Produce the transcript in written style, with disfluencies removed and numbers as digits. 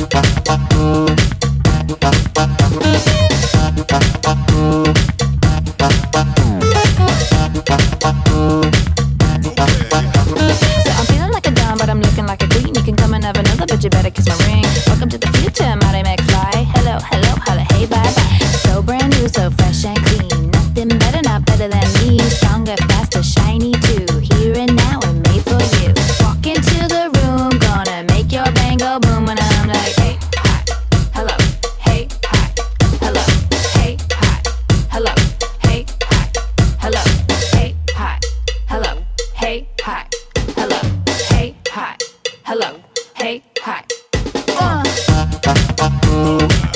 but you better kiss my ring. Welcome to the future, Marty McFly. Hello, hello, holla, hey, bye bye. So brand new, so fresh and clean. Nothing better, not better than me. Stronger, faster, shiny too. Here and now and made for you. Walk into the room, gonna make your bang go boom when I'm like, hey, hi, hello, hey, hi, hello, hey, hi, hello, hey, hi, hello, hey, hi, hello, hey, hi, hello, hey, hi, hello, hey, hi.